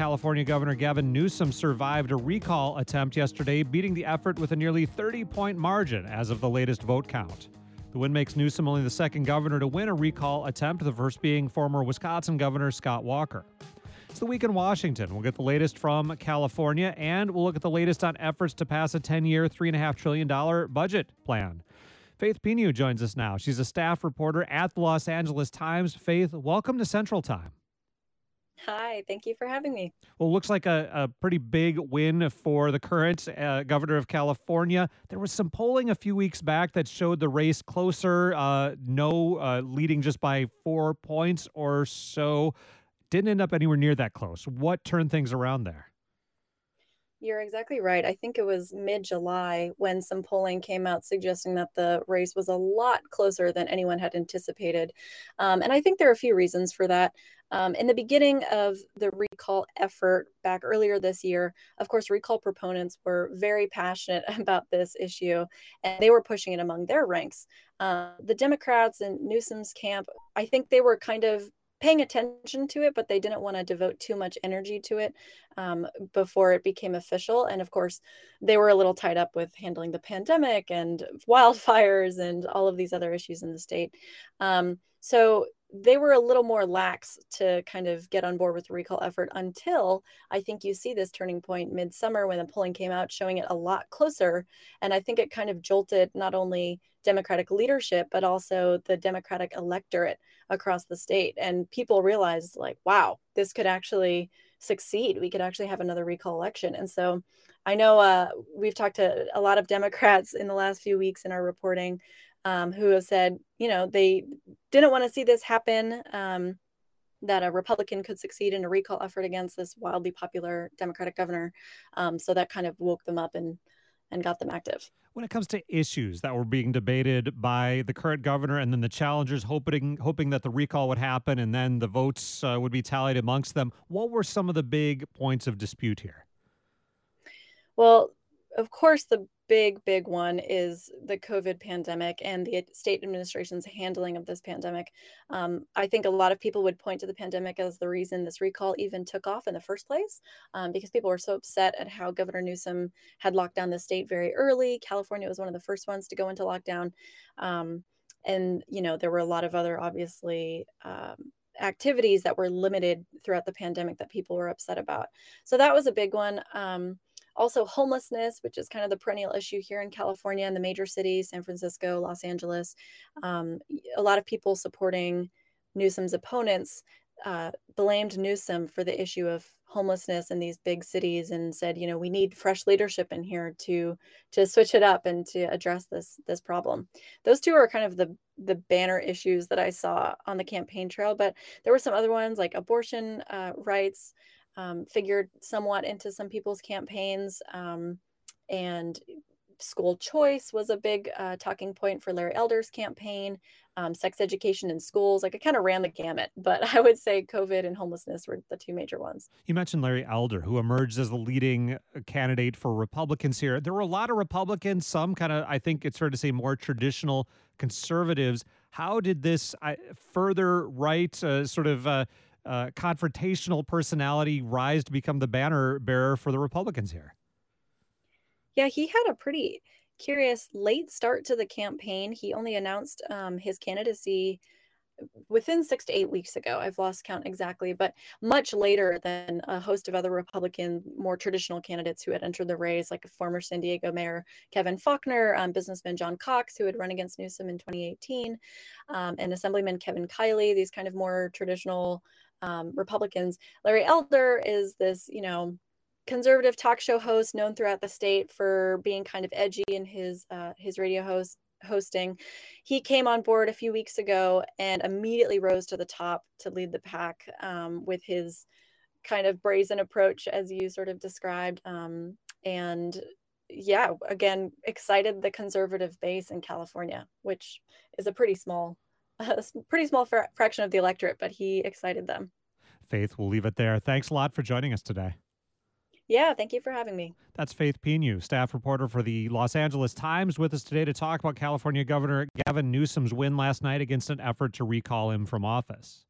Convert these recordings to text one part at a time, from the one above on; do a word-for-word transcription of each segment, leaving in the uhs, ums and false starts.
California Governor Gavin Newsom survived a recall attempt yesterday, beating the effort with a nearly thirty-point margin as of the latest vote count. The win makes Newsom only the second governor to win a recall attempt, the first being former Wisconsin Governor Scott Walker. It's the week in Washington. We'll get the latest from California, and we'll look at the latest on efforts to pass a ten-year, three point five trillion dollars budget plan. Faith Pinu joins us now. She's a staff reporter at the Los Angeles Times. Faith, welcome to Central Time. Hi, thank you for having me. Well, it looks like a, a pretty big win for the current uh, governor of California. There was some polling a few weeks back that showed the race closer, uh, no uh, leading just by four points or so. Didn't end up anywhere near that close. What turned things around there? You're exactly right. I think it was mid-July when some polling came out suggesting that the race was a lot closer than anyone had anticipated. Um, and I think there are a few reasons for that. Um, in the beginning of the recall effort back earlier this year, of course, recall proponents were very passionate about this issue, and they were pushing it among their ranks. Uh, the Democrats in Newsom's camp, I think they were kind of paying attention to it, but they didn't want to devote too much energy to it um, before it became official. And of course, they were a little tied up with handling the pandemic and wildfires and all of these other issues in the state. Um, so they were a little more lax to kind of get on board with the recall effort until I think you see this turning point midsummer when the polling came out showing it a lot closer. And I think it kind of jolted not only Democratic leadership, but also the Democratic electorate across the state. And people realized, like, wow, this could actually succeed. We could actually have another recall election. And so I know uh, we've talked to a lot of Democrats in the last few weeks in our reporting um, who have said, you know, they didn't want to see this happen, um, that a Republican could succeed in a recall effort against this wildly popular Democratic governor. Um, so that kind of woke them up and and got them active. When it comes to issues that were being debated by the current governor and then the challengers hoping hoping that the recall would happen and then the votes uh, would be tallied amongst them, what were some of the big points of dispute here? Well, of course, the big, big one is the COVID pandemic and the state administration's handling of this pandemic. Um, I think a lot of people would point to the pandemic as the reason this recall even took off in the first place, um, because people were so upset at how Governor Newsom had locked down the state very early. California was one of the first ones to go into lockdown. Um, and, you know, there were a lot of other, obviously, um, activities that were limited throughout the pandemic that people were upset about. So that was a big one. Um, Also, homelessness, which is kind of the perennial issue here in California and the major cities, San Francisco, Los Angeles. Um, a lot of people supporting Newsom's opponents uh, blamed Newsom for the issue of homelessness in these big cities and said, you know, we need fresh leadership in here to to switch it up and to address this this problem. Those two are kind of the the banner issues that I saw on the campaign trail, but there were some other ones like abortion uh, rights. Um, figured somewhat into some people's campaigns. Um, and school choice was a big uh, talking point for Larry Elder's campaign. Um, sex education in schools, like it kind of ran the gamut. But I would say COVID and homelessness were the two major ones. You mentioned Larry Elder, who emerged as the leading candidate for Republicans here. There were a lot of Republicans, some kind of, I think it's fair to say, more traditional conservatives. How did this uh, further right uh, sort of uh, Uh, confrontational personality rise to become the banner bearer for the Republicans here? Yeah, he had a pretty curious late start to the campaign. He only announced um, his candidacy within six to eight weeks ago. I've lost count exactly, but much later than a host of other Republican, more traditional candidates who had entered the race, like former San Diego Mayor Kevin Faulconer, um, businessman John Cox, who had run against Newsom in twenty eighteen, um, and Assemblyman Kevin Kiley, these kind of more traditional um, Republicans. Larry Elder is this, you know, conservative talk show host known throughout the state for being kind of edgy in his uh, his radio host hosting. He came on board a few weeks ago and immediately rose to the top to lead the pack um, with his kind of brazen approach, as you sort of described. Um, and yeah, again, excited the conservative base in California, which is a pretty small, a pretty small fra- fraction of the electorate, but he excited them. Faith, we'll leave it there. Thanks a lot for joining us today. Yeah, thank you for having me. That's Faith Pinu, staff reporter for the Los Angeles Times, with us today to talk about California Governor Gavin Newsom's win last night against an effort to recall him from office.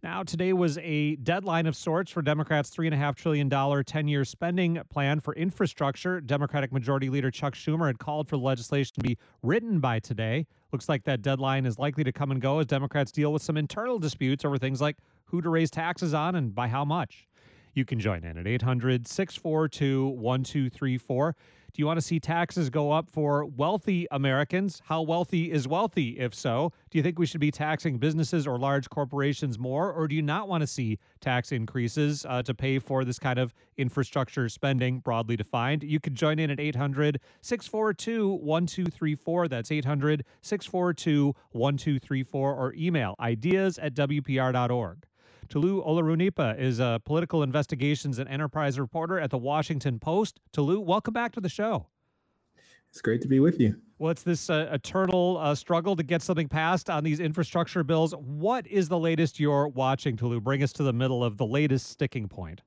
Now, today was a deadline of sorts for Democrats' three point five trillion dollars ten-year spending plan for infrastructure. Democratic Majority Leader Chuck Schumer had called for the legislation to be written by today. Looks like that deadline is likely to come and go as Democrats deal with some internal disputes over things like who to raise taxes on and by how much. You can join in at eight hundred, six four two, one two three four. Do you want to see taxes go up for wealthy Americans? How wealthy is wealthy, if so? Do you think we should be taxing businesses or large corporations more, or do you not want to see tax increases uh, to pay for this kind of infrastructure spending, broadly defined? You can join in at eight hundred, six four two, one two three four. That's eight hundred, six four two, one two three four, or email ideas at w p r dot org. Tolu Olorunnipa is a political investigations and enterprise reporter at the Washington Post. Tolu, welcome back to the show. It's great to be with you. Well, it's this uh, eternal uh, struggle to get something passed on these infrastructure bills. What is the latest you're watching, Tolu? Bring us to the middle of the latest sticking point.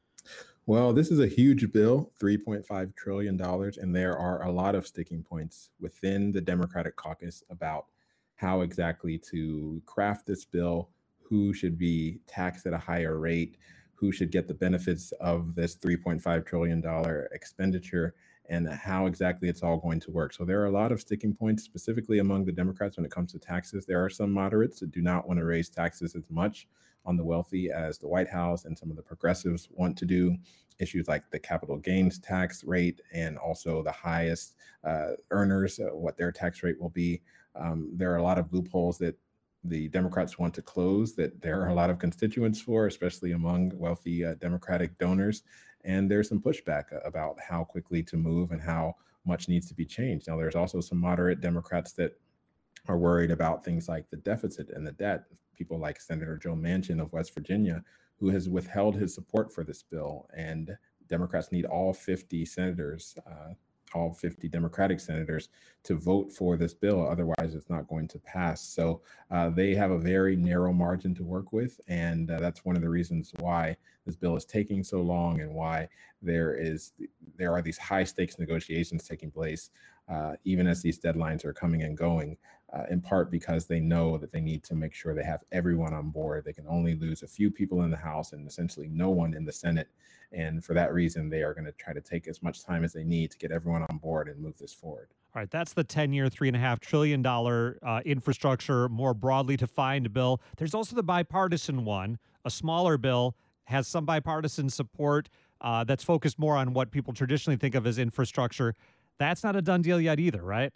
Well, this is a huge bill, three point five trillion dollars, and there are a lot of sticking points within the Democratic caucus about how exactly to craft this bill, who should be taxed at a higher rate, who should get the benefits of this three point five trillion dollars expenditure, and how exactly it's all going to work. So there are a lot of sticking points, specifically among the Democrats when it comes to taxes. There are some moderates that do not want to raise taxes as much on the wealthy as the White House and some of the progressives want to do. Issues like the capital gains tax rate and also the highest uh, earners, uh, what their tax rate will be. Um, there are a lot of loopholes that the Democrats want to close that there are a lot of constituents for, especially among wealthy uh, Democratic donors. And there's some pushback about how quickly to move and how much needs to be changed. Now, there's also some moderate Democrats that are worried about things like the deficit and the debt. People like Senator Joe Manchin of West Virginia, who has withheld his support for this bill. And Democrats need all fifty senators, uh, all fifty Democratic senators to vote for this bill. Otherwise, it's not going to pass. So uh, they have a very narrow margin to work with. And uh, that's one of the reasons why this bill is taking so long and why there is there are these high stakes negotiations taking place, uh, even as these deadlines are coming and going, uh, in part because they know that they need to make sure they have everyone on board. They can only lose a few people in the House and essentially no one in the Senate. And for that reason, they are going to try to take as much time as they need to get everyone on board and move this forward. All right, that's the ten-year, three point five trillion dollars uh, infrastructure, more broadly defined bill. There's also the bipartisan one, a smaller bill, has some bipartisan support uh, that's focused more on what people traditionally think of as infrastructure. That's not a done deal yet either, right?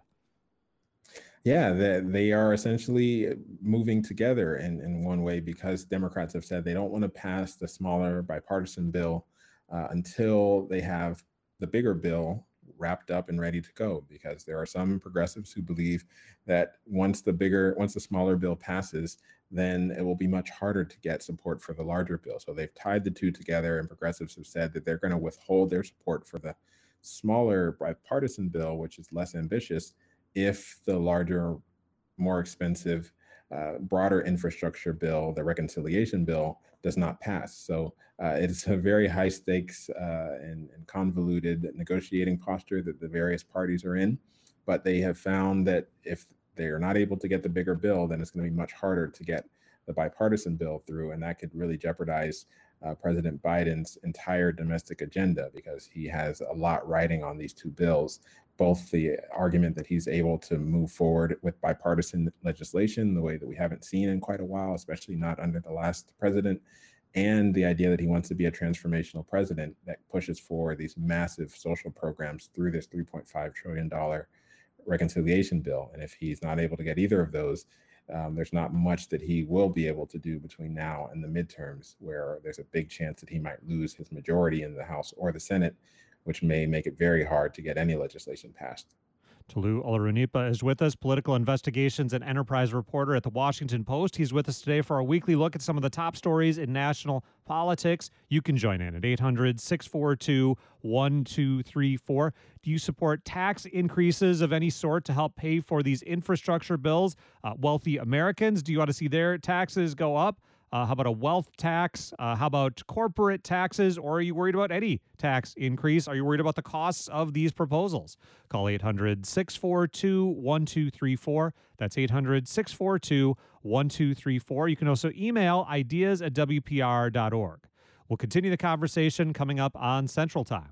Yeah, they, they are essentially moving together in, in one way because Democrats have said they don't want to pass the smaller bipartisan bill uh, until they have the bigger bill wrapped up and ready to go, because there are some progressives who believe that once the bigger, once the smaller bill passes, then it will be much harder to get support for the larger bill. So they've tied the two together, and progressives have said that they're going to withhold their support for the smaller bipartisan bill, which is less ambitious, if the larger, more expensive, uh, broader infrastructure bill, the reconciliation bill, does not pass. So uh, it's a very high stakes uh, and, and convoluted negotiating posture that the various parties are in. But they have found that if they are not able to get the bigger bill, then it's going to be much harder to get the bipartisan bill through. And that could really jeopardize uh, President Biden's entire domestic agenda, because he has a lot riding on these two bills. Both the argument that he's able to move forward with bipartisan legislation the way that we haven't seen in quite a while, especially not under the last president, and the idea that he wants to be a transformational president that pushes forward these massive social programs through this three point five trillion dollars reconciliation bill. And if he's not able to get either of those, um, there's not much that he will be able to do between now and the midterms, where there's a big chance that he might lose his majority in the House or the Senate, which may make it very hard to get any legislation passed. Tolu Olorunnipa is with us, political investigations and enterprise reporter at the Washington Post. He's with us today for a weekly look at some of the top stories in national politics. You can join in at eight hundred, six four two, one two three four. Do you support tax increases of any sort to help pay for these infrastructure bills? Uh, wealthy Americans, do you want to see their taxes go up? Uh, how about a wealth tax? Uh, how about corporate taxes? Or are you worried about any tax increase? Are you worried about the costs of these proposals? Call eight hundred, six four two, one two three four. That's eight hundred, six four two, one two three four. You can also email ideas at W P R dot org. We'll continue the conversation coming up on Central Time.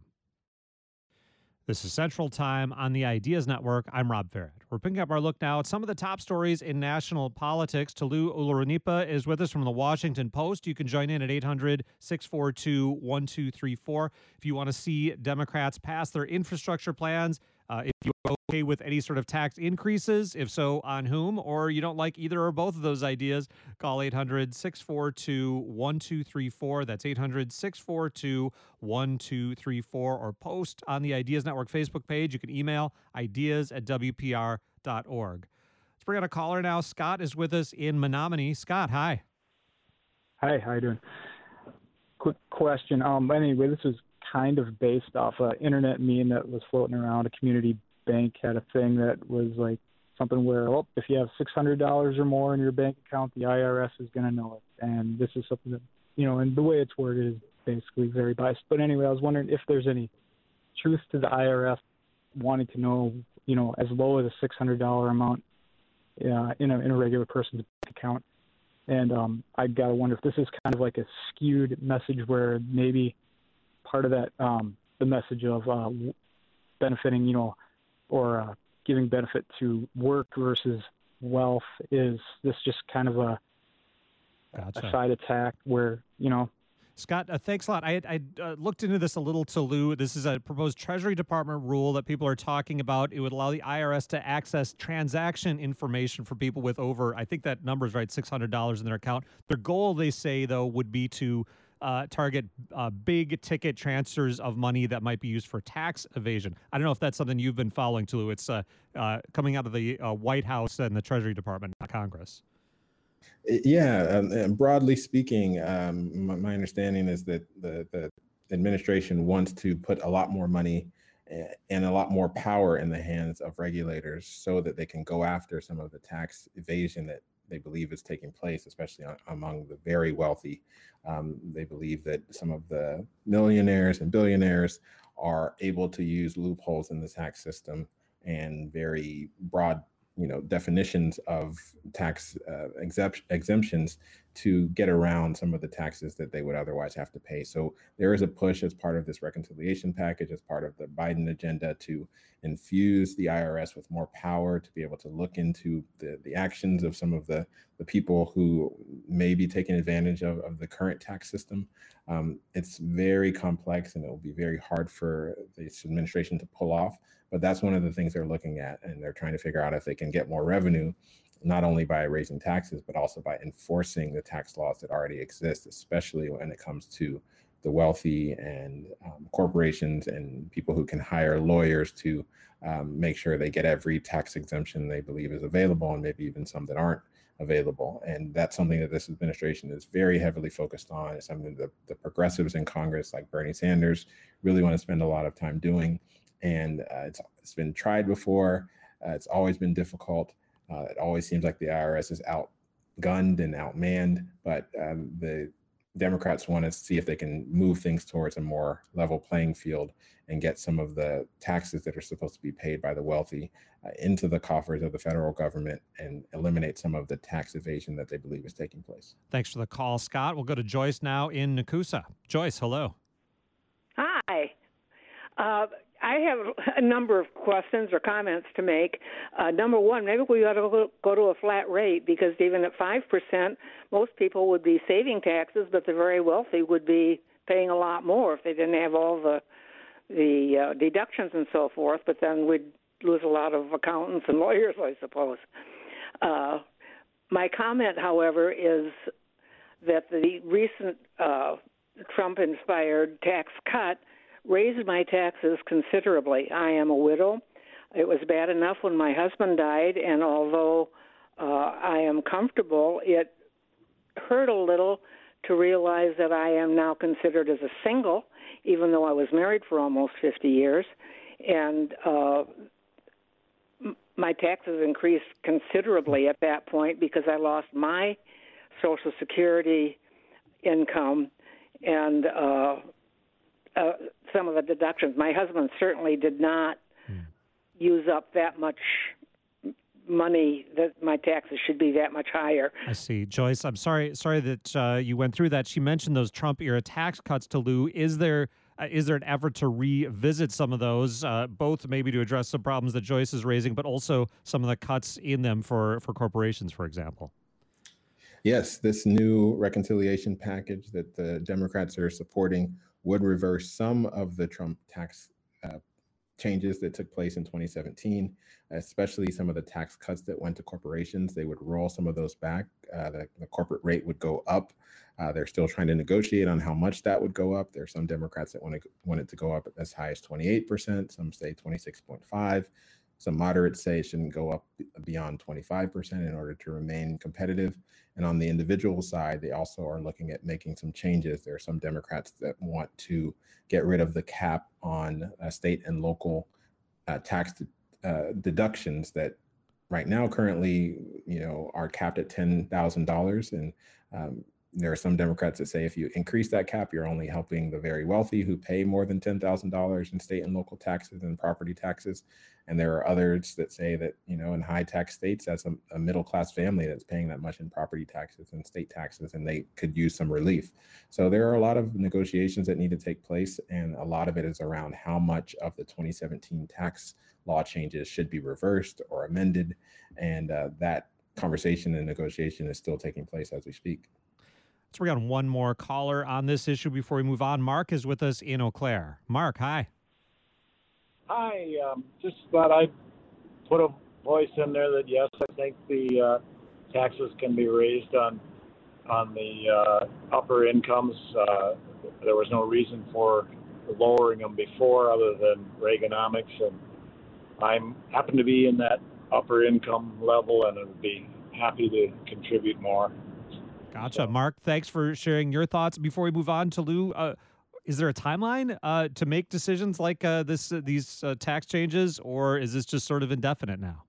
This is Central Time on the Ideas Network. I'm Rob Farrett. We're picking up our look now at some of the top stories in national politics. Tolu Olorunipa is with us from the Washington Post. You can join in at eight hundred, six four two, one two three four. If you want to see Democrats pass their infrastructure plans, uh, if you're okay with any sort of tax increases, if so, on whom, or you don't like either or both of those ideas, call eight hundred, six four two, one two three four. That's eight hundred, six four two, one two three four, or post on the Ideas Network Facebook page. You can email ideas at W P R dot org. Let's bring on a caller now. Scott is with us in Menominee. Scott, hi. Hi, how you doing? Quick question. Um, anyway, this was kind of based off an internet meme that was floating around. A community bank had a thing that was like something where, oh, if you have six hundred dollars or more in your bank account, the I R S is going to know it. And this is something that, you know, and the way it's worded is basically very biased. But anyway, I was wondering if there's any truth to the I R S wanting to know, you know, as low as a six hundred dollars amount uh, in, a, in a regular person's bank account. And um, I got to wonder if this is kind of like a skewed message where maybe part of that, um, the message of uh, benefiting, you know, or uh, giving benefit to work versus wealth, is this just kind of a, gotcha. a side attack where, you know. Scott, uh, thanks a lot. I, I uh, looked into this a little, Tolu. This is a proposed Treasury Department rule that people are talking about. It would allow the I R S to access transaction information for people with over, I think that number is right, six hundred dollars in their account. Their goal, they say, though, would be to uh, target uh, big ticket transfers of money that might be used for tax evasion. I don't know if that's something you've been following, Tolu. It's uh, uh, coming out of the uh, White House and the Treasury Department, not Congress. Yeah, um, and broadly speaking, um, my, my understanding is that the, the administration wants to put a lot more money and a lot more power in the hands of regulators so that they can go after some of the tax evasion that they believe is taking place, especially on, among the very wealthy. Um, they believe that some of the millionaires and billionaires are able to use loopholes in the tax system and very broad you know, definitions of tax uh, exempt, exemptions to get around some of the taxes that they would otherwise have to pay. So there is a push as part of this reconciliation package, as part of the Biden agenda, to infuse the I R S with more power to be able to look into the, the actions of some of the, the people who may be taking advantage of, of the current tax system. Um, it's very complex and it will be very hard for this administration to pull off. But that's one of the things they're looking at, and they're trying to figure out if they can get more revenue, not only by raising taxes, but also by enforcing the tax laws that already exist, especially when it comes to the wealthy and um, corporations and people who can hire lawyers to um, make sure they get every tax exemption they believe is available, and maybe even some that aren't available. And that's something that this administration is very heavily focused on. It's something that the progressives in Congress, like Bernie Sanders, really want to spend a lot of time doing. And uh, it's, it's been tried before. Uh, it's always been difficult. Uh, it always seems like the I R S is outgunned and outmanned, but um, the Democrats want to see if they can move things towards a more level playing field and get some of the taxes that are supposed to be paid by the wealthy uh, into the coffers of the federal government and eliminate some of the tax evasion that they believe is taking place. Thanks for the call, Scott. We'll go to Joyce now in Nakusa. Joyce, hello. Hi. Uh, I have a number of questions or comments to make. Uh, number one, maybe we ought to go to a flat rate, because even at five percent, most people would be saving taxes, but the very wealthy would be paying a lot more if they didn't have all the the uh, deductions and so forth, but then we'd lose a lot of accountants and lawyers, I suppose. Uh, my comment, however, is that the recent uh, Trump-inspired tax cut raised my taxes considerably. I am a widow. It was bad enough when my husband died, and although uh, I am comfortable, it hurt a little to realize that I am now considered as a single, even though I was married for almost fifty years. And uh, m- my taxes increased considerably at that point because I lost my Social Security income and uh, uh, some of the deductions. My husband certainly did not hmm. use up that much money that my taxes should be that much higher. I see. Joyce, I'm sorry sorry that uh, you went through that. She mentioned those Trump-era tax cuts to Lou. Is there uh, is there an effort to revisit some of those, uh, both maybe to address some problems that Joyce is raising, but also some of the cuts in them for, for corporations, for example? Yes, this new reconciliation package that the Democrats are supporting would reverse some of the Trump tax uh, changes that took place in twenty seventeen, especially some of the tax cuts that went to corporations. They would roll some of those back. Uh, the, the corporate rate would go up. Uh, they're still trying to negotiate on how much that would go up. There are some Democrats that want, to, want it to go up as high as twenty-eight percent. Some say twenty-six point five. Some moderates say it shouldn't go up beyond twenty-five percent in order to remain competitive. And on the individual side, they also are looking at making some changes. There are some Democrats that want to get rid of the cap on uh, state and local uh, tax uh, deductions that right now currently, you know, are capped at ten thousand dollars. And um, there are some Democrats that say if you increase that cap, you're only helping the very wealthy who pay more than ten thousand dollars in state and local taxes and property taxes. And there are others that say that, you know, in high tax states, that's a, a middle class family that's paying that much in property taxes and state taxes, and they could use some relief. So there are a lot of negotiations that need to take place, and a lot of it is around how much of the twenty seventeen tax law changes should be reversed or amended. And uh, that conversation and negotiation is still taking place as we speak. So we got one more caller on this issue before we move on. Mark is with us in Eau Claire. Mark, hi. Hi. Um, just thought I'd put a voice in there that, yes, I think the uh, taxes can be raised on on the uh, upper incomes. Uh, there was no reason for lowering them before other than Reaganomics. And I'm happen to be in that upper income level, and I'd be happy to contribute more. Gotcha. Mark, thanks for sharing your thoughts. Before we move on to Lou, uh, is there a timeline uh, to make decisions like uh, this, uh, these uh, tax changes, or is this just sort of indefinite now?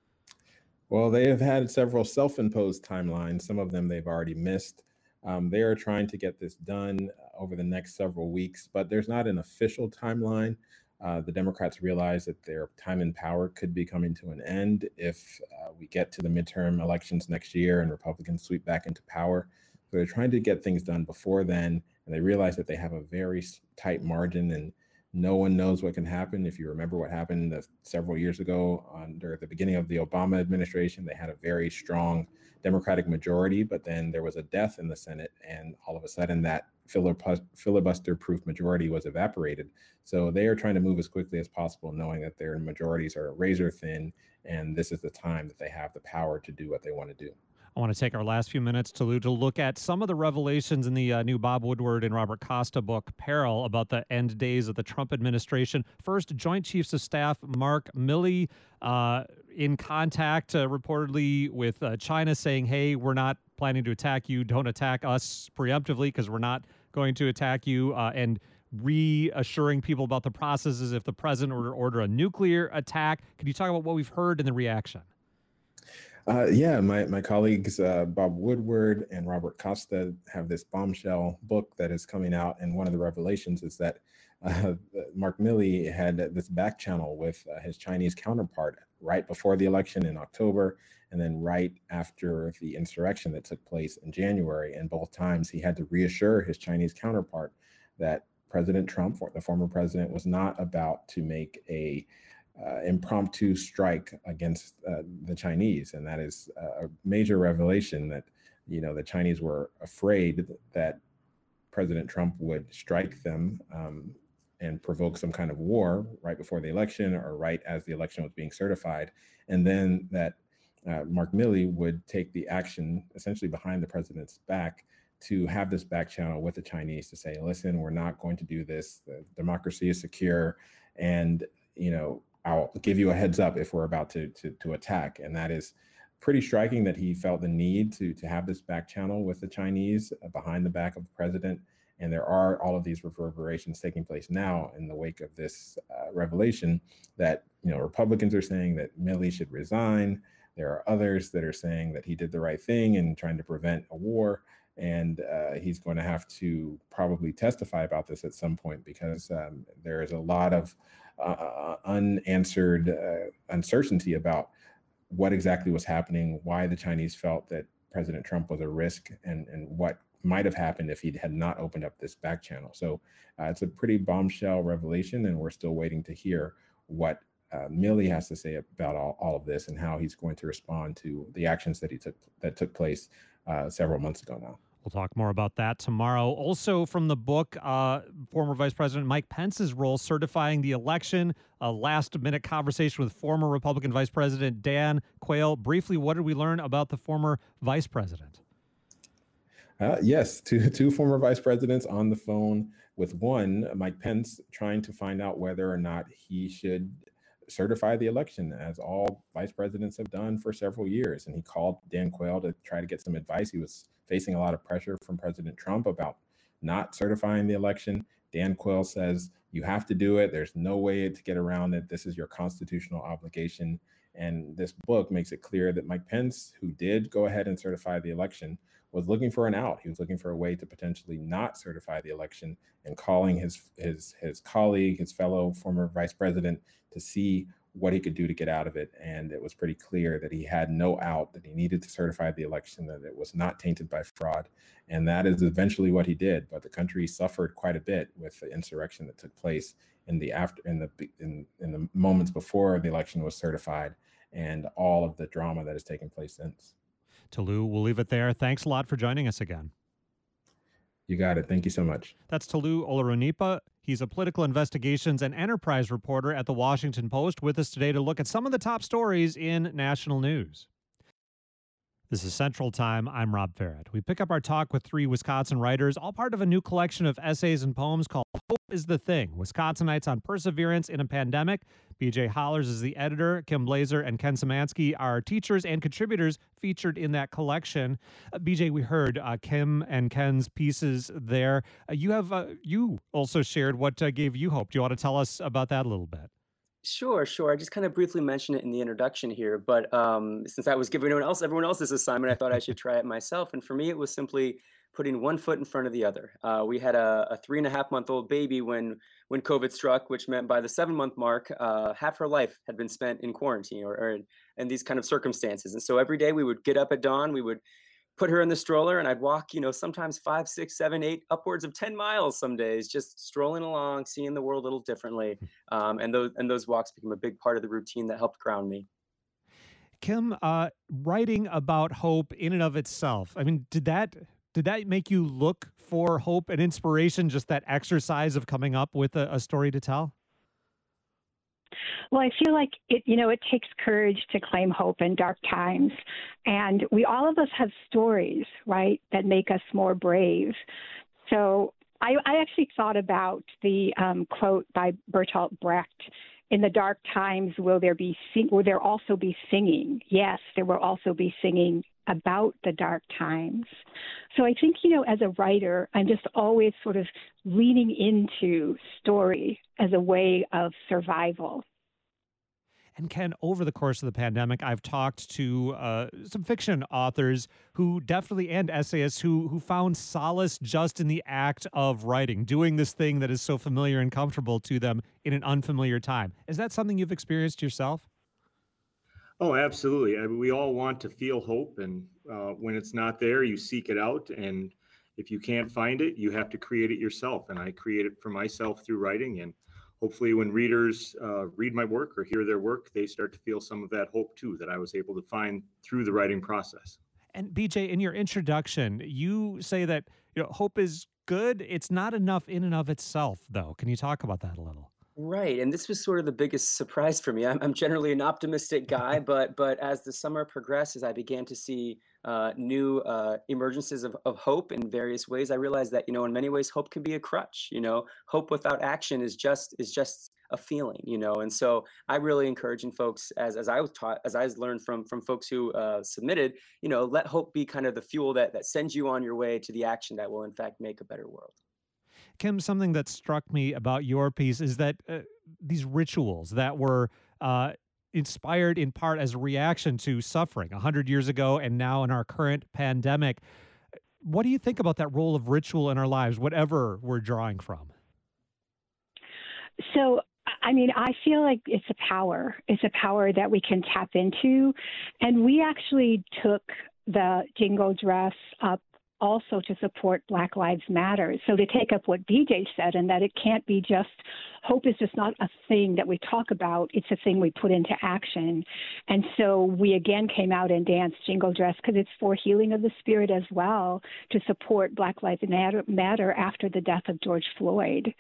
Well, they have had several self-imposed timelines. Some of them they've already missed. Um, they are trying to get this done over the next several weeks, but there's not an official timeline. Uh, the Democrats realize that their time in power could be coming to an end if uh, we get to the midterm elections next year and Republicans sweep back into power. So they're trying to get things done before then, and they realize that they have a very tight margin and no one knows what can happen. If you remember what happened uh, several years ago under the beginning of the Obama administration, they had a very strong Democratic majority, but then there was a death in the Senate, and all of a sudden that filibuster-proof majority was evaporated. So they are trying to move as quickly as possible, knowing that their majorities are razor thin, and this is the time that they have the power to do what they want to do. I want to take our last few minutes to, to look at some of the revelations in the uh, new Bob Woodward and Robert Costa book, Peril, about the end days of the Trump administration. First, Joint Chiefs of Staff Mark Milley uh, in contact uh, reportedly with uh, China saying, hey, we're not planning to attack you. Don't attack us preemptively because we're not going to attack you, uh, and reassuring people about the processes if the president were to order a nuclear attack. Could you talk about what we've heard in the reaction? Uh, yeah, my, my colleagues, uh, Bob Woodward and Robert Costa, have this bombshell book that is coming out. And one of the revelations is that uh, Mark Milley had this back channel with uh, his Chinese counterpart right before the election in October, and then right after the insurrection that took place in January. And both times he had to reassure his Chinese counterpart that President Trump, the former president, was not about to make a Uh, impromptu strike against uh, the Chinese. And that is uh, a major revelation that, you know, the Chinese were afraid that President Trump would strike them um, and provoke some kind of war right before the election or right as the election was being certified. And then that uh, Mark Milley would take the action essentially behind the president's back to have this back channel with the Chinese to say, listen, we're not going to do this. The democracy is secure. And, you know, I'll give you a heads up if we're about to, to, to attack. And that is pretty striking that he felt the need to, to have this back channel with the Chinese uh, behind the back of the president. And there are all of these reverberations taking place now in the wake of this uh, revelation that, you know, Republicans are saying that Milley should resign. There are others that are saying that he did the right thing in trying to prevent a war. And uh, he's going to have to probably testify about this at some point, because um, there is a lot of uh, unanswered uh, uncertainty about what exactly was happening, why the Chinese felt that President Trump was a risk, and, and what might have happened if he had not opened up this back channel. So uh, it's a pretty bombshell revelation, and we're still waiting to hear what uh, Milley has to say about all, all of this and how he's going to respond to the actions that he took that took place uh, several months ago now. We'll talk more about that tomorrow. Also from the book, uh, former Vice President Mike Pence's role certifying the election, a last-minute conversation with former Republican Vice President Dan Quayle. Briefly, what did we learn about the former Vice President? Uh, yes, two, two former vice presidents on the phone with one, Mike Pence, trying to find out whether or not he should certify the election, as all vice presidents have done for several years. And he called Dan Quayle to try to get some advice. He was facing a lot of pressure from President Trump about not certifying the election. Dan Quayle says, you have to do it. There's no way to get around it. This is your constitutional obligation. And this book makes it clear that Mike Pence, who did go ahead and certify the election, was looking for an out. He was looking for a way to potentially not certify the election, and calling his his his colleague, his fellow former vice president, to see what he could do to get out of it. And it was pretty clear that he had no out, that he needed to certify the election, that it was not tainted by fraud. And that is eventually what he did. But the country suffered quite a bit with the insurrection that took place in the after in the in, in the moments before the election was certified, and all of the drama that has taken place since. Tolu, we'll leave it there. Thanks a lot for joining us again. You got it. Thank you so much. That's Tolu Olorunnipa. He's a political investigations and enterprise reporter at The Washington Post, with us today to look at some of the top stories in national news. This is Central Time. I'm Rob Farrett. We pick up our talk with three Wisconsin writers, all part of a new collection of essays and poems called Hope is the Thing, Wisconsinites on Perseverance in a Pandemic. B J Hollers is the editor. Kim Blazer and Ken Szymanski are teachers and contributors featured in that collection. Uh, B J, we heard uh, Kim and Ken's pieces there. Uh, you have uh, you also shared what uh, gave you hope. Do you want to tell us about that a little bit? Sure, sure. I just kind of briefly mentioned it in the introduction here, but um, since I was giving everyone else, everyone else's assignment, I thought I should try it myself. And for me, it was simply putting one foot in front of the other. Uh, we had a, a three and a half month old baby when when COVID struck, which meant by the seven month mark, uh, half her life had been spent in quarantine or, or in, in these kind of circumstances. And so every day we would get up at dawn, we would put her in the stroller, and I'd walk, you know, sometimes five, six, seven, eight, upwards of ten miles some days, just strolling along, seeing the world a little differently. Um, and those and those walks became a big part of the routine that helped ground me. Kim, uh, writing about hope in and of itself, I mean, did that did that make you look for hope and inspiration, just that exercise of coming up with a, a story to tell? Well, I feel like it, you know, it takes courage to claim hope in dark times. And we, all of us have stories, right, that make us more brave. So I, I actually thought about the um, quote by Bertolt Brecht, "In the dark times, will there be, sing- will there also be singing? Yes, there will also be singing about the dark times." So I think, you know, as a writer, I'm just always sort of leaning into story as a way of survival. And Ken, over the course of the pandemic, I've talked to uh, some fiction authors who definitely, and essayists who who found solace just in the act of writing, doing this thing that is so familiar and comfortable to them in an unfamiliar time. Is that something you've experienced yourself? Oh, absolutely. I mean, we all want to feel hope, and uh, when it's not there, you seek it out. And if you can't find it, you have to create it yourself. And I create it for myself through writing. And hopefully when readers uh, read my work or hear their work, they start to feel some of that hope too, that I was able to find through the writing process. And B J, in your introduction, you say that, you know, hope is good. It's not enough in and of itself, though. Can you talk about that a little? Right, and this was sort of the biggest surprise for me. I'm, I'm generally an optimistic guy, but but as the summer progressed, as I began to see uh, new uh, emergences of, of hope in various ways, I realized that, you know, in many ways, hope can be a crutch. You know, hope without action is just is just a feeling. You know, and so I really encouraging folks, as as I was taught, as I was learned from from folks who uh, submitted, you know, let hope be kind of the fuel that that sends you on your way to the action that will in fact make a better world. Kim, something that struck me about your piece is that uh, these rituals that were uh, inspired in part as a reaction to suffering one hundred years ago and now in our current pandemic. What do you think about that role of ritual in our lives, whatever we're drawing from? So, I mean, I feel like it's a power. It's a power that we can tap into. And we actually took the jingle dress up also to support Black Lives Matter. So to take up what B J said, and that it can't be just, hope is just not a thing that we talk about, it's a thing we put into action. And so we again came out and danced Jingle Dress because it's for healing of the spirit as well, to support Black Lives Matter, Matter after the death of George Floyd.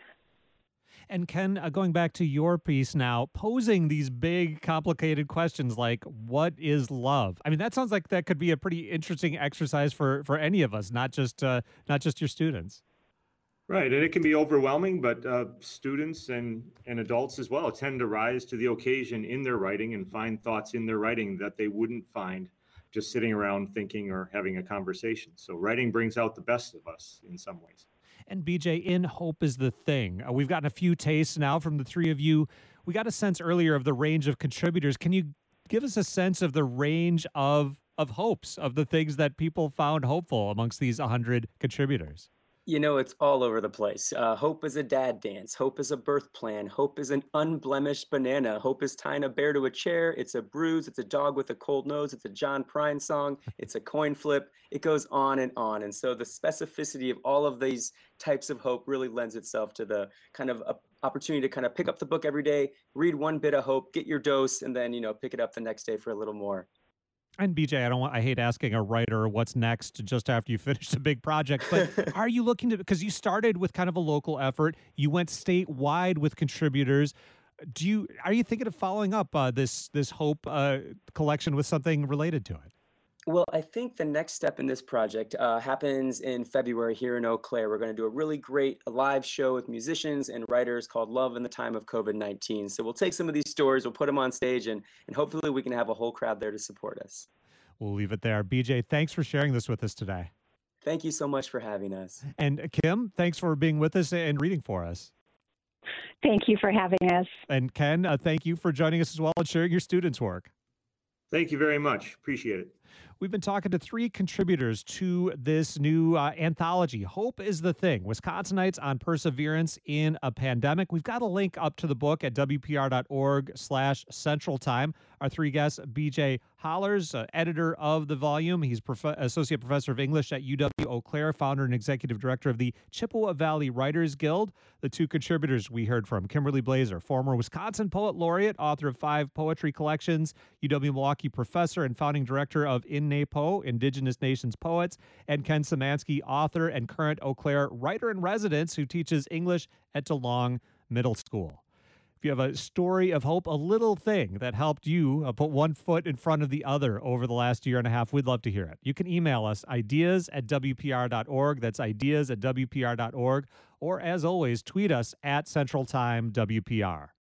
And Ken, uh, going back to your piece now, posing these big, complicated questions like, what is love? I mean, that sounds like that could be a pretty interesting exercise for, for any of us, not just uh, not just your students. Right, and it can be overwhelming, but uh, students and, and adults as well tend to rise to the occasion in their writing and find thoughts in their writing that they wouldn't find just sitting around thinking or having a conversation. So writing brings out the best of us in some ways. And B J, in Hope is the Thing, uh, we've gotten a few tastes now from the three of you. We got a sense earlier of the range of contributors. Can you give us a sense of the range of of hopes, of the things that people found hopeful amongst these one hundred contributors? You know, it's all over the place. Uh, hope is a dad dance. Hope is a birth plan. Hope is an unblemished banana. Hope is tying a bear to a chair. It's a bruise. It's a dog with a cold nose. It's a John Prine song. It's a coin flip. It goes on and on. And so the specificity of all of these types of hope really lends itself to the kind of uh, opportunity to kind of pick up the book every day, read one bit of hope, get your dose, and then, you know, pick it up the next day for a little more. And B J, I don't want, I hate asking a writer what's next just after you finished a big project, but are you looking to, because you started with kind of a local effort, you went statewide with contributors. Do you, are you thinking of following up uh, this, this Hope uh, collection with something related to it? Well, I think the next step in this project uh, happens in February here in Eau Claire. We're going to do a really great live show with musicians and writers called Love in the Time of COVID nineteen. So we'll take some of these stories, we'll put them on stage, and, and hopefully we can have a whole crowd there to support us. We'll leave it there. B J, thanks for sharing this with us today. Thank you so much for having us. And Kim, thanks for being with us and reading for us. Thank you for having us. And Ken, uh, thank you for joining us as well and sharing your students' work. Thank you very much. Appreciate it. We've been talking to three contributors to this new uh, anthology, Hope is the Thing, Wisconsinites on Perseverance in a Pandemic. We've got a link up to the book at W P R dot org slash Central Time. Our three guests, B J Hollers, uh, editor of the volume. He's prof- Associate Professor of English at U W Eau Claire, founder and executive director of the Chippewa Valley Writers Guild. The two contributors we heard from, Kimberly Blazer, former Wisconsin Poet Laureate, author of five poetry collections, U W Milwaukee professor and founding director of In NAPO, Indigenous Nations Poets, and Ken Szymanski, author and current Eau Claire writer-in-residence who teaches English at DeLong Middle School. If you have a story of hope, a little thing that helped you uh, put one foot in front of the other over the last year and a half, we'd love to hear it. You can email us, ideas at W P R dot org. That's ideas at W P R dot org. Or, as always, tweet us at Central Time W P R.